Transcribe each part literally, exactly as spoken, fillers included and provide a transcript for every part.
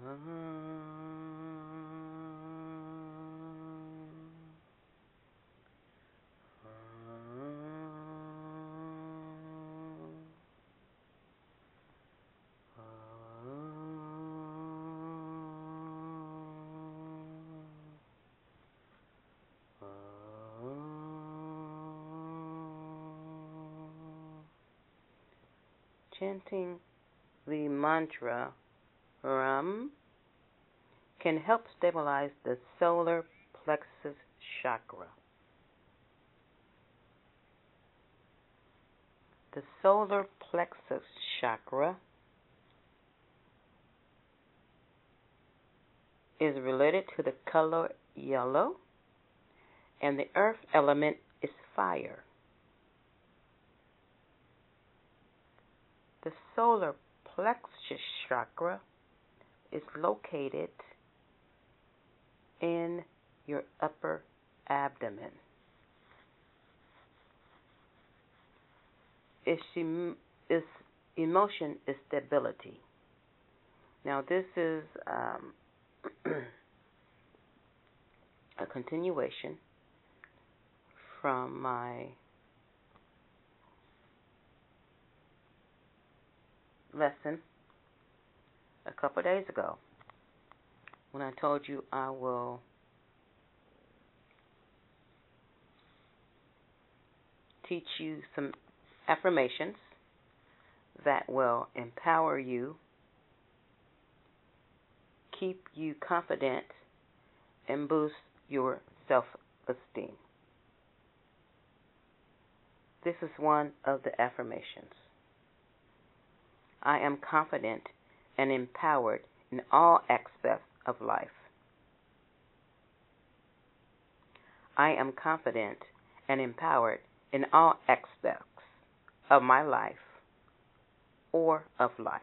Chanting the mantra Ram can help stabilize the solar plexus chakra. The solar plexus chakra is related to the color yellow, and the earth element is fire. The solar plexus chakra is located in your upper abdomen. Its, its emotion is stability. Now, this is um, a continuation from my lesson a couple days ago when I told you I will teach you some affirmations that will empower you, keep you confident, and boost your self-esteem. This is one of the affirmations. I am confident and empowered in all aspects of life. I am confident and empowered in all aspects of my life or of life.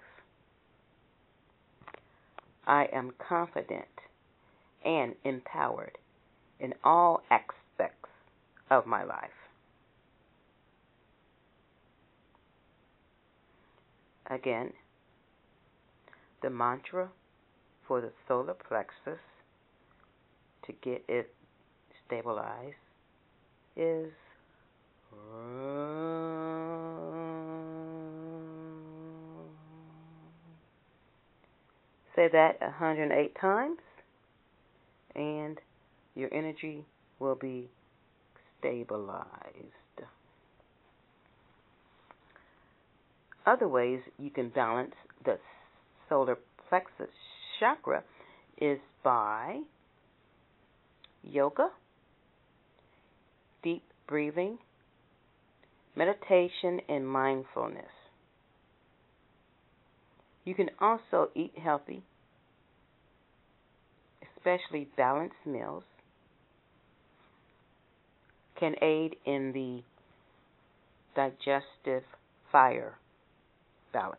I am confident and empowered in all aspects of my life. Again, the mantra for the solar plexus to get it stabilized is say that one hundred eight times, and your energy will be stabilized. Other ways you can balance the solar plexus chakra is by yoga, deep breathing, meditation, and mindfulness. You can also eat healthy, especially balanced meals, can aid in the digestive fire balance.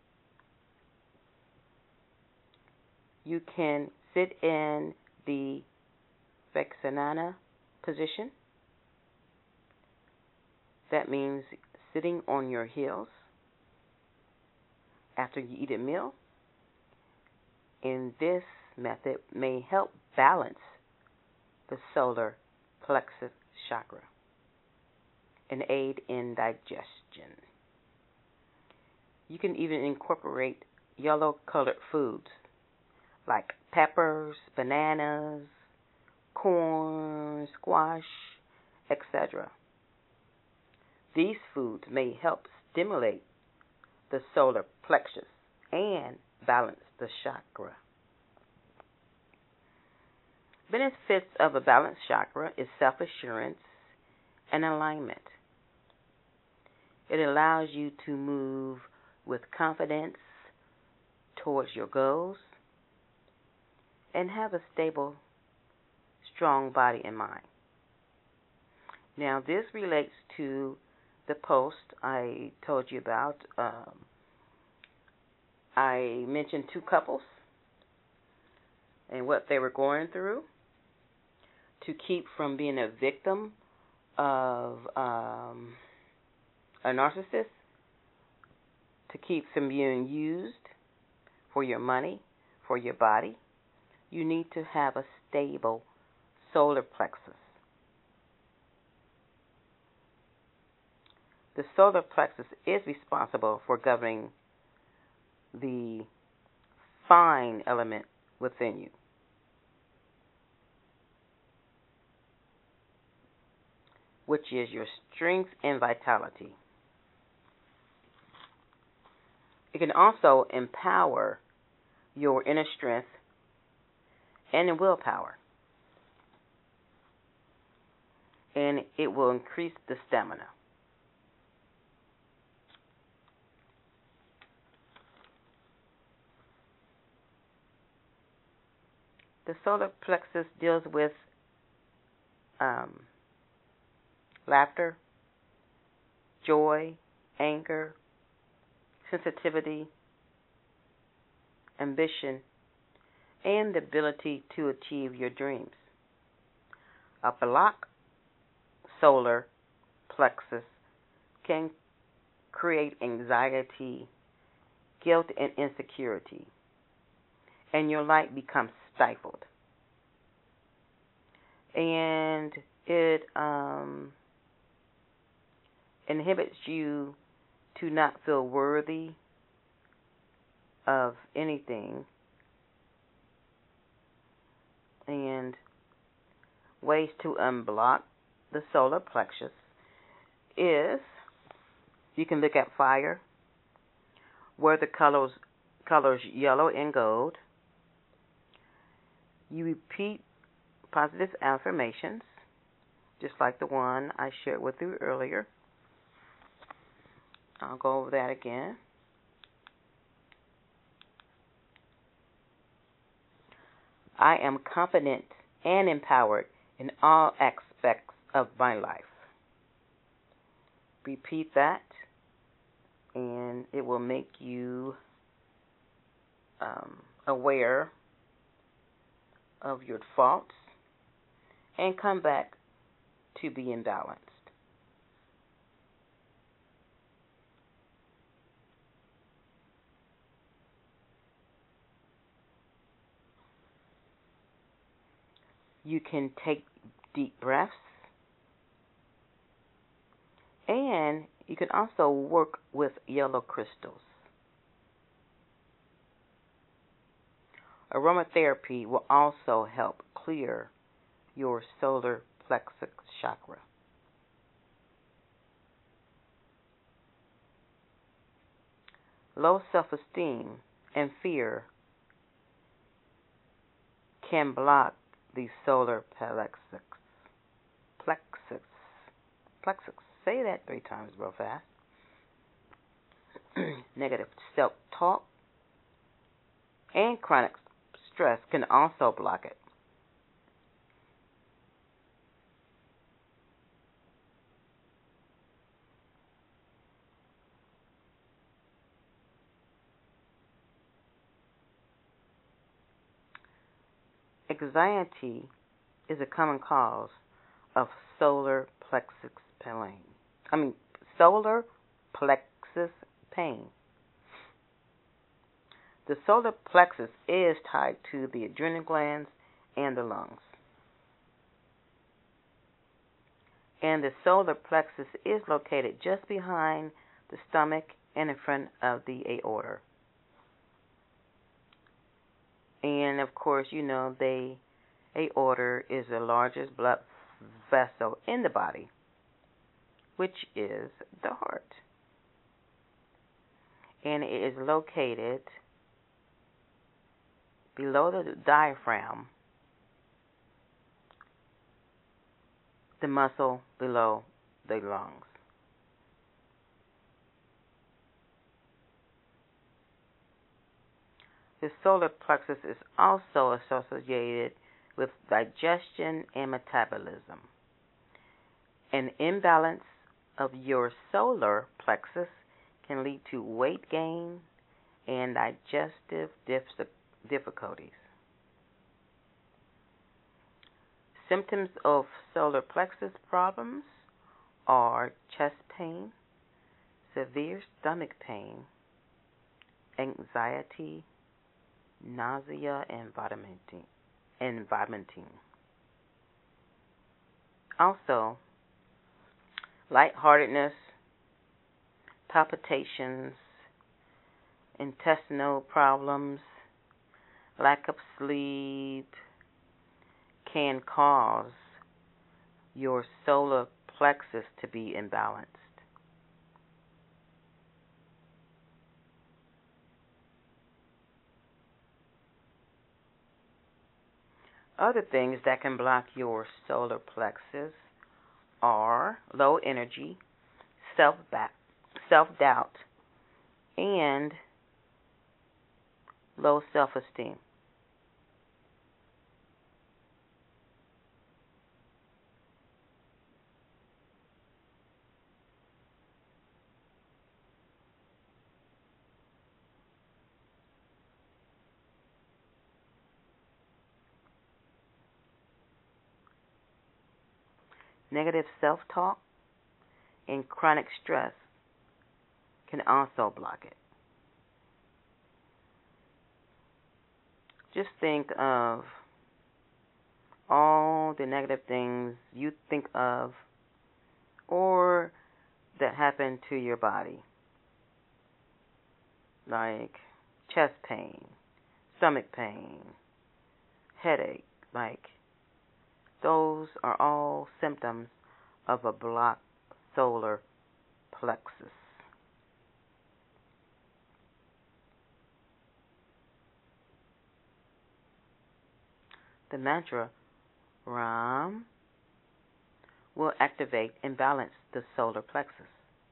You can sit in the Veksanana position. That means sitting on your heels after you eat a meal. And this method may help balance the solar plexus chakra and aid in digestion. You can even incorporate yellow-colored foods like peppers, bananas, corn, squash, et cetera. These foods may help stimulate the solar plexus and balance the chakra. Benefits of a balanced chakra is self-assurance and alignment. It allows you to move with confidence towards your goals and have a stable, strong body and mind. Now, this relates to the post I told you about. Um, I mentioned two couples and what they were going through to keep from being a victim of um, a narcissist, to keep from being used for your money, for your body, you need to have a stable solar plexus. The solar plexus is responsible for governing the fine element within you. Which is your strength and vitality. It can also empower your inner strength and willpower. And it will increase the stamina. The solar plexus deals with um, laughter, joy, anger, sensitivity, ambition, and the ability to achieve your dreams. A blocked solar plexus can create anxiety, guilt, and insecurity, and your light becomes stifled. And it um, inhibits you to not feel worthy of anything. And ways to unblock the solar plexus is you can look at fire, where the colors colors yellow and gold. You repeat positive affirmations, just like the one I shared with you earlier. I'll go over that again. I am confident and empowered in all aspects of my life. Repeat that, and it will make you um, aware of your faults and come back to being balanced. You can take deep breaths, and you can also work with yellow crystals. Aromatherapy will also help clear your solar plexus chakra. Low self-esteem and fear can block the solar plexus. Plexus. Plexus. Say that three times real fast. Negative self-talk and chronic stress can also block it. Anxiety is a common cause of solar plexus pain. I mean, solar plexus pain. The solar plexus is tied to the adrenal glands and the lungs. And the solar plexus is located just behind the stomach and in front of the aorta. And of course, you know, the aorta is the largest blood vessel in the body, which is the heart. And it is located below the diaphragm, the muscle below the lungs. The solar plexus is also associated with digestion and metabolism. An imbalance of your solar plexus can lead to weight gain and digestive difficulties. Symptoms of solar plexus problems are chest pain, severe stomach pain, anxiety, nausea, and vomiting. And vomiting. Also, lightheartedness, palpitations, intestinal problems, lack of sleep can cause your solar plexus to be imbalanced. Other things that can block your solar plexus are low energy, self self-doubt, and low self-esteem. Negative self-talk and chronic stress can also block it. Just think of all the negative things you think of or that happen to your body, like chest pain, stomach pain, headache, like those are all symptoms of a blocked solar plexus. The mantra Ram will activate and balance the solar plexus.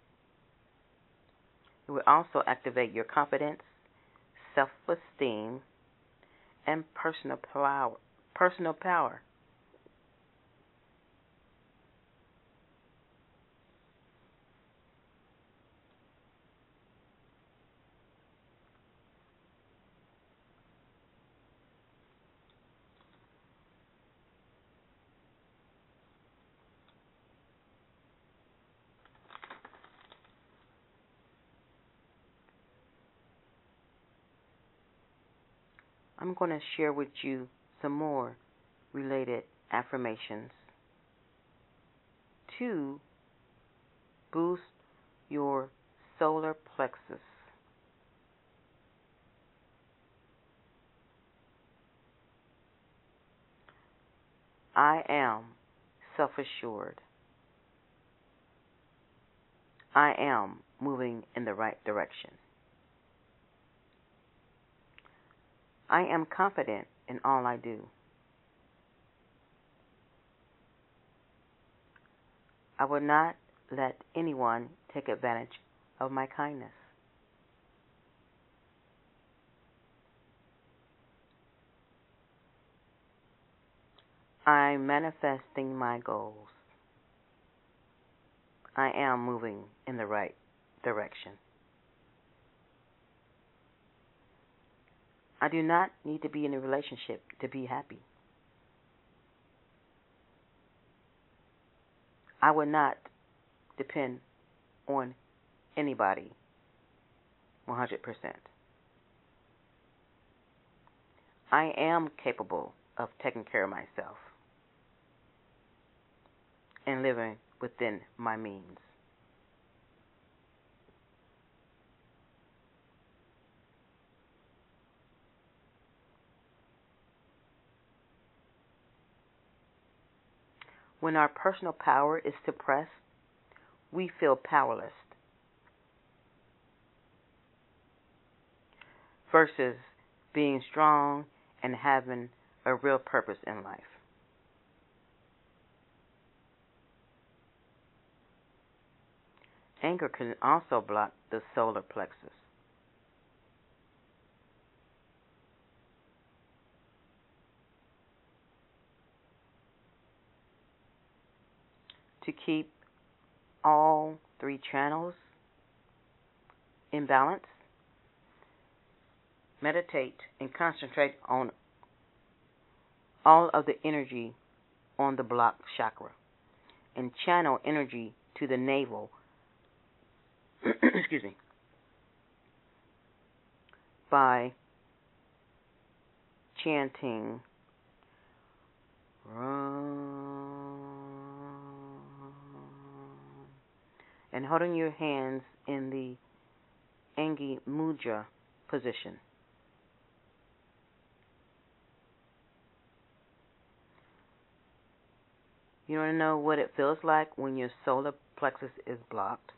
It will also activate your confidence, self-esteem, and personal power. Personal power. I'm going to share with you some more related affirmations to boost your solar plexus. I am self-assured. I am moving in the right direction. I am confident in all I do. I will not let anyone take advantage of my kindness. I'm manifesting my goals. I am moving in the right direction. I do not need to be in a relationship to be happy. I will not depend on anybody one hundred percent. I am capable of taking care of myself and living within my means. When our personal power is suppressed, we feel powerless versus being strong and having a real purpose in life. Anger can also block the solar plexus. To keep all three channels in balance, meditate and concentrate on all of the energy on the block chakra and channel energy to the navel excuse me by chanting Ram and holding your hands in the Angi Mudra position. You want to know what it feels like when your solar plexus is blocked?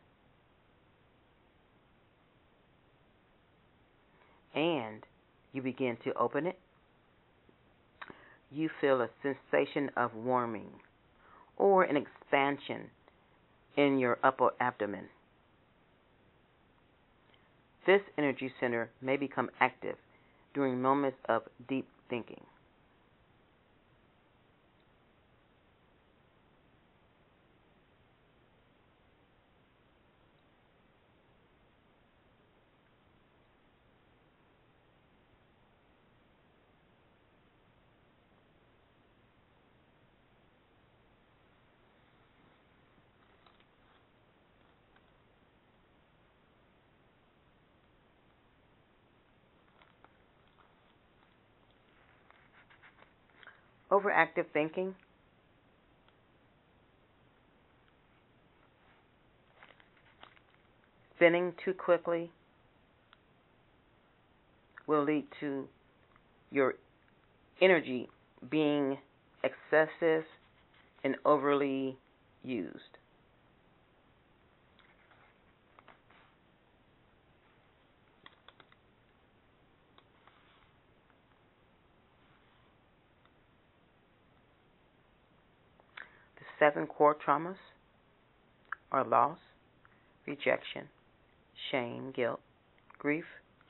And you begin to open it. You feel a sensation of warming or an expansion in your upper abdomen. This energy center may become active during moments of deep thinking. Overactive thinking spinning too quickly will lead to your energy being excessive and overly used. The seven core traumas are loss, rejection, shame, guilt, grief,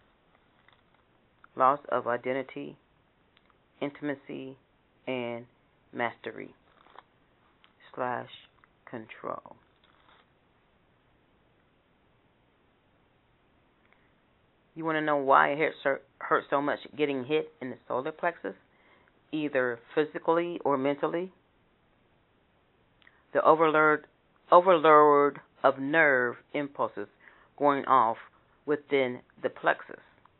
loss of identity, intimacy, and mastery slash control. You want to know why it hurts, hurts so much getting hit in the solar plexus, either physically or mentally? The overload, overload of nerve impulses going off within the plexus.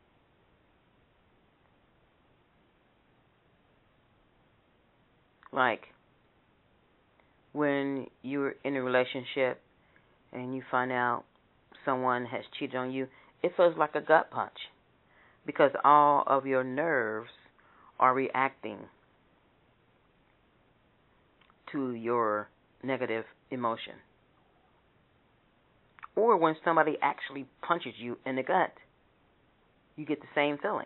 Like when you're in a relationship and you find out someone has cheated on you, it feels like a gut punch because all of your nerves are reacting to your negative emotion. Or when somebody actually punches you in the gut, you get the same feeling.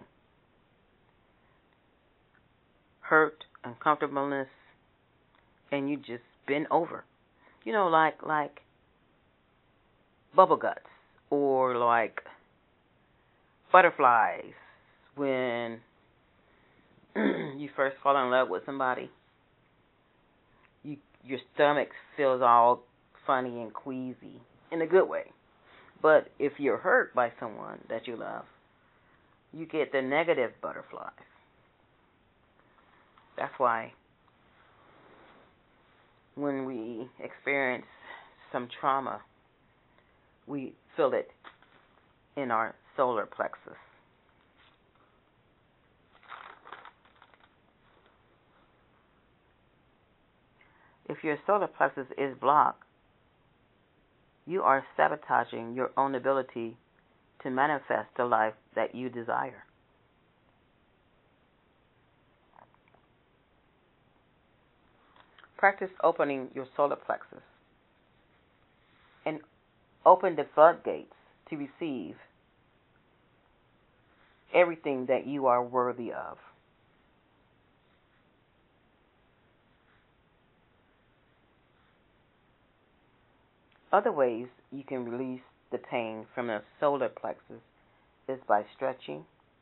Hurt, uncomfortableness, and you just bend over. You know, like like bubble guts or like butterflies when you first fall in love with somebody. You your stomach feels all funny and queasy in a good way. But if you're hurt by someone that you love, you get the negative butterflies. That's why when we experience some trauma, we feel it in our solar plexus. If your solar plexus is blocked, you are sabotaging your own ability to manifest the life that you desire. Practice opening your solar plexus and open the floodgates to receive everything that you are worthy of. Other ways you can release the pain from the solar plexus is by stretching,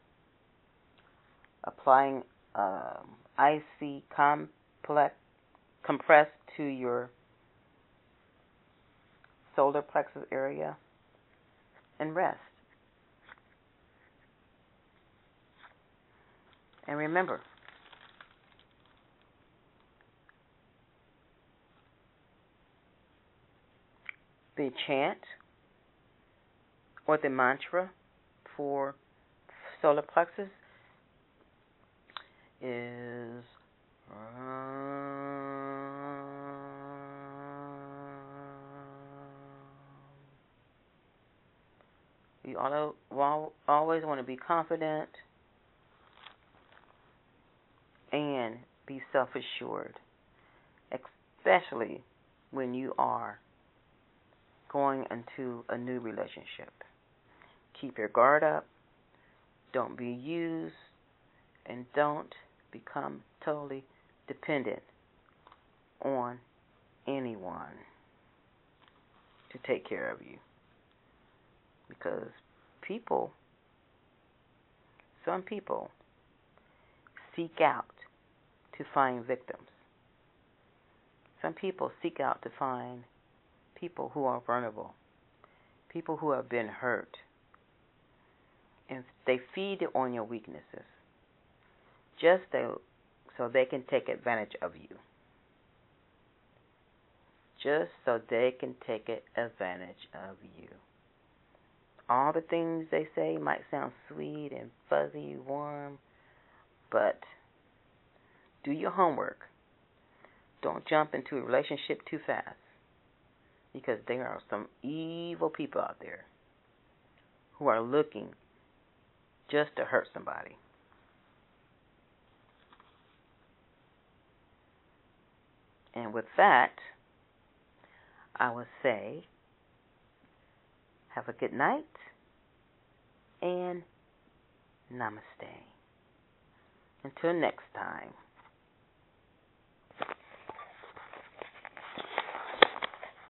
applying um, icy complex compress to your solar plexus area, and rest. And remember, the chant or the mantra for solar plexus is you always want to be confident and be self-assured, especially when you are going into a new relationship. Keep your guard up. Don't be used, and don't become totally dependent on anyone to take care of you. Because people, some people seek out to find victims. Some people seek out to find people who are vulnerable, people who have been hurt, and they feed on your weaknesses just so, so they can take advantage of you. Just so they can take advantage of you. All the things they say might sound sweet and fuzzy, warm, but do your homework. Don't jump into a relationship too fast, because there are some evil people out there who are looking just to hurt somebody. And with that, I would say, have a good night and namaste. Until next time.